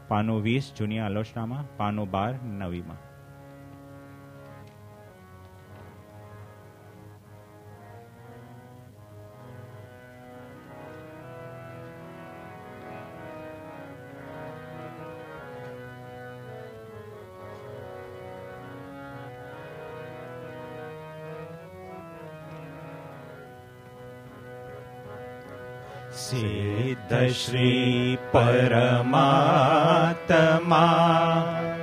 પાનું 20 જૂની આલોચનામાં, પાનું 12 નવીમાં. સિદ્ધ શ્રી પરમાત્મા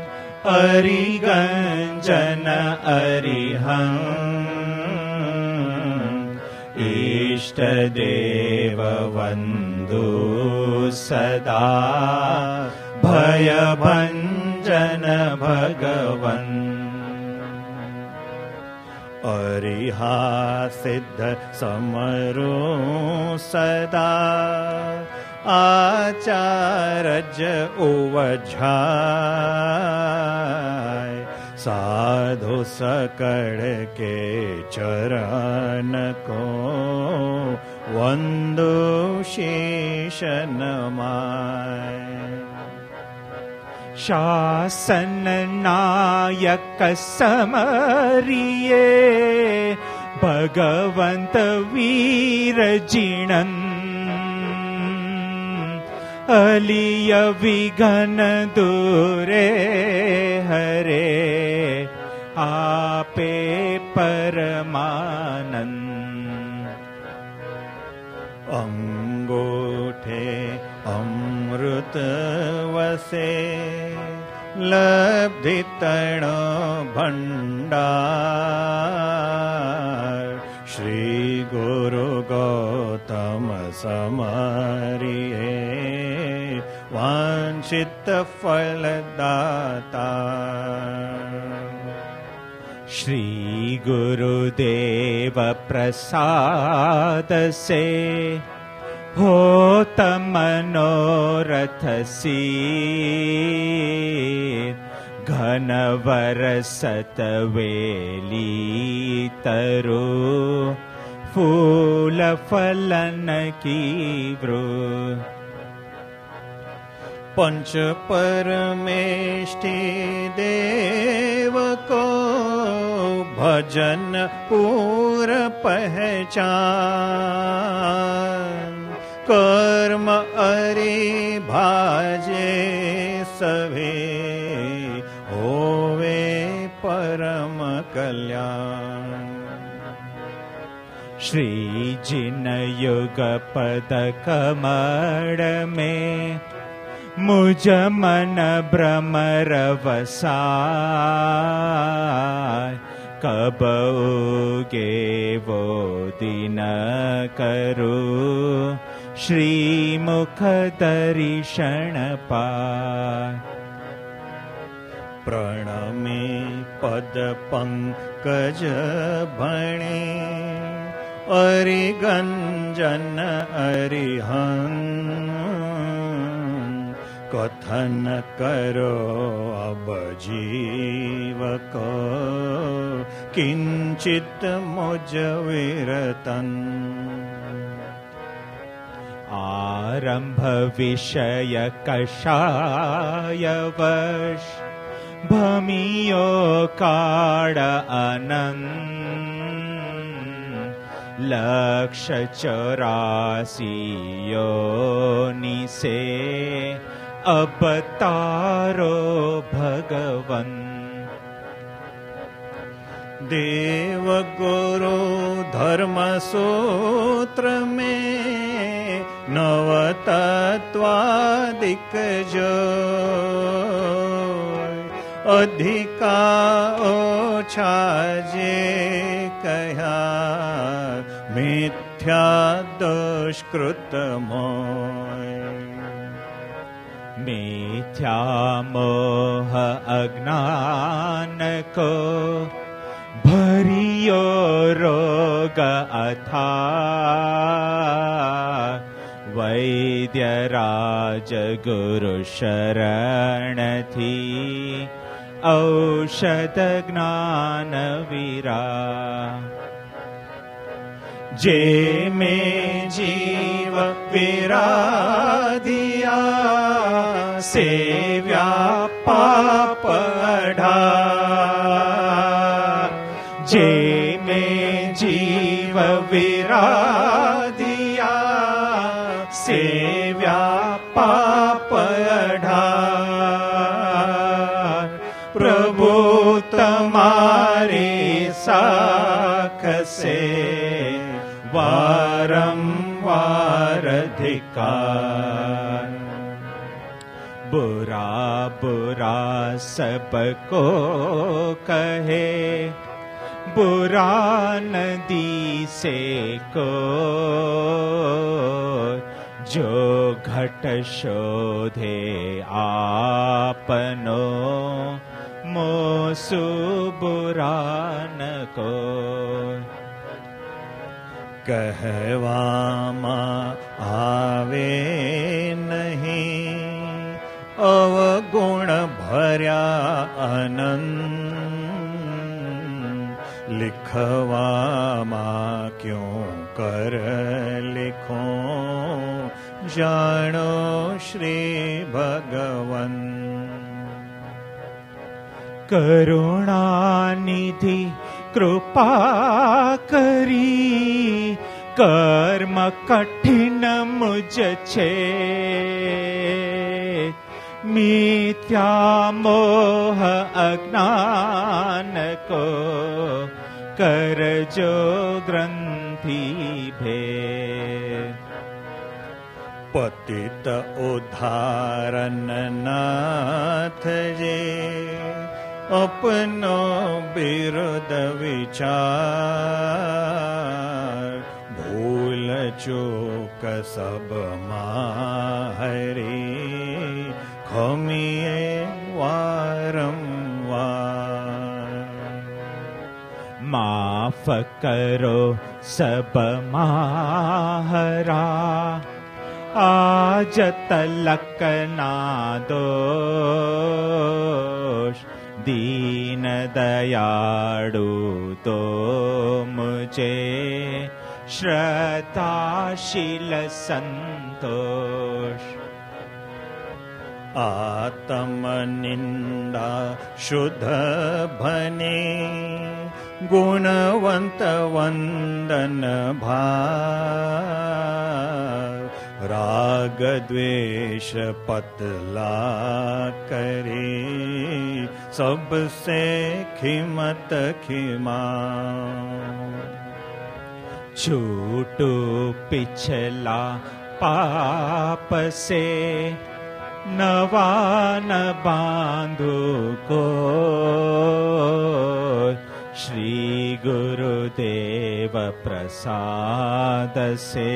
અરિગંજન અરિહં ઈષ્ટદેવ વંદુ સદા ભયભંજન ભગવન. અરિહા સિદ્ધ સમરો સદા આચારજ ઉવજાય સાધુ સકળ કે ચરણ કો વંદુ શીશ નમાય. શાસન નાયક સમરિયે ભગવંત વીર જીણન અલિય વિઘન દૂરે હરે આપે પરમાનંદ. અંગૂઠે અમૃત વસે લબ્ધિ તણો ભંડાર શ્રી ગુરુ ગૌતમ સમરિયે વાંછિત ફલદાતા. શ્રી ગુરુદેવ પ્રસાદ સે હોત મનોરથ સિદ્ધ ઘન વરસત વેલી તરુ ફૂલ ફલન કી વૃ. પંચ પરમેષ્ઠી દેવ કો ભજન પૂર પહેચાન કર્મ અરે ભાજે સભે હોવે પરમ કલ્યાણ. શ્રી જીન યુગ પદ કમળ में मुझ मन भ्रमर वसाय कब उगे वो दिन करूं श्री मुख दर्शन पाय. प्रणमे पद पंकज भणे अरिगंजन अरिहं कथन करो अब जीव को किंचित मुझ विरतन. आरंभ विषय कषाय वश भमियो काळ अनंत लक्ष्य 84 योनिसे अवतारो भगवन. देव गुरु धर्म सूत्र में नव तत्वादिक जो अधिका ओछा जे कहा मिथ्या दुष्कृत मोय. मिथ्या मोह अज्ञान को भरियो रोग अथा वैद्य राज गुरु शरण थी औषध ज्ञान वीरा. जे में जीव विराधिया सेव्या पापढ़ा जे में जीव विराधिया सेव्या पापढ़ा प्रभु तमारे साख से वारंवार धिक्कार बुरा बुरा सबको कहे बुरा नदी से को जो घट शोधे आपनो मोसु बुरा न को कहवामा आवे नहीं अवगुण भर्या आनंद लिखवामा क्यों कर लिखो जानो श्री भगवन करुणानिधि कृपा करी कर्म कठिन मुझ छे मिथ्या मोह अज्ञान को कर जो ग्रंथि भेद पतित उद्धारण नाथ जे अपनो विरुद्ध विचार भूल चूक सब माहरी खमिए वारंवार माफ करो सब माहरा आज तलक ना दोष दीन दयाळु तो मुझे श्रद्धाशील संतोष आत्म निंदा शुद्ध भने गुणवंत वंदन भाव राग द्वेष पतला करे सबसे खिमत खिमा छूटो पिछला पाप से नवा न बांधो को श्री गुरुदेव प्रसाद से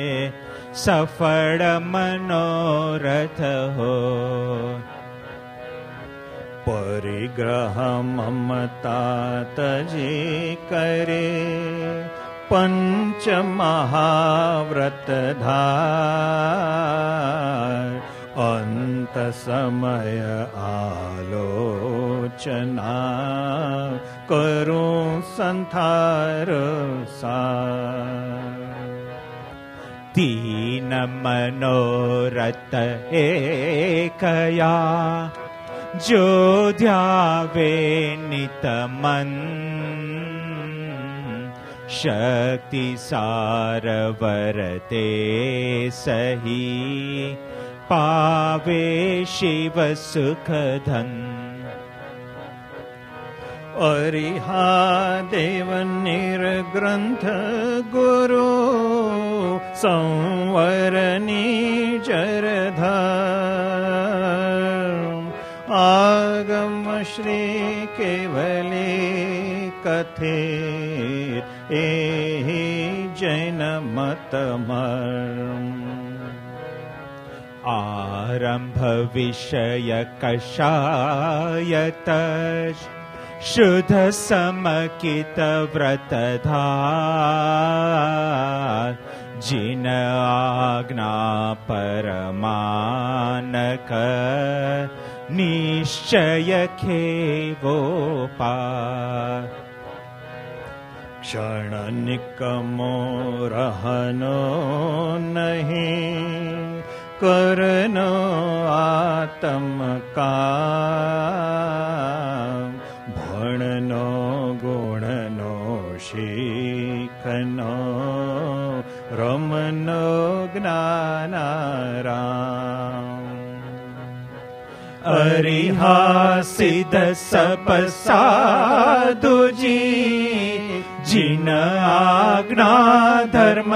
सफल मनोरथ हो परिग्रह ममता तजे करे पंच महाव्रत धार अंत समय आलोचना करूं संथार सार तीन मनोरथ एकया जो ध्यावे नित मन शक्ति सार वरते सही पावे शिव सुख धन अरिहा देव निर्ग्रंथ गुरु संवरनी जरधर्म आगम श्री केवले कथित एहि जैन मतमर्म आरंभ विषय कषायत शुद्ध समकित व्रतधार जिन आज्ञा परमानक निश्चय खेवो पार क्षणिक मोरहनो नहीं करनो आत्मकाम, भणनो गुणनो शिखनो, रमनो ज्ञानाराम। अरिहासिद सब साधु जी, जिन आज्ञा धर्म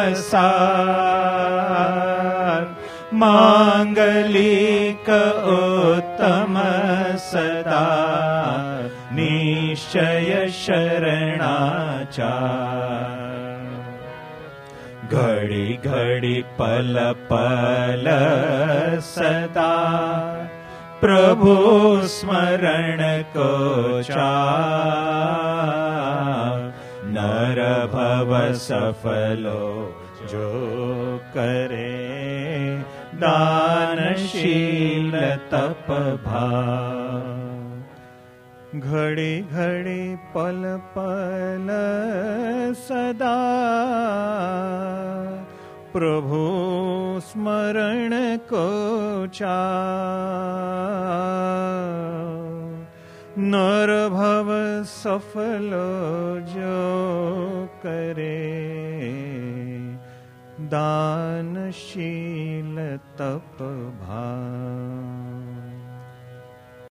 सार, मांगलिक उत्तम सदा, निश्चय शरणाचार। घड़ी घड़ी पल पल सदा, प्रभु स्मरण को चार। नर भव सफलो जो करे, दानशील तप भाव। घड़ी घड़ी पल पल सदा, प्रभु स्मरण को चार। नर भव सफलो जो करे, दानशील तप भाव।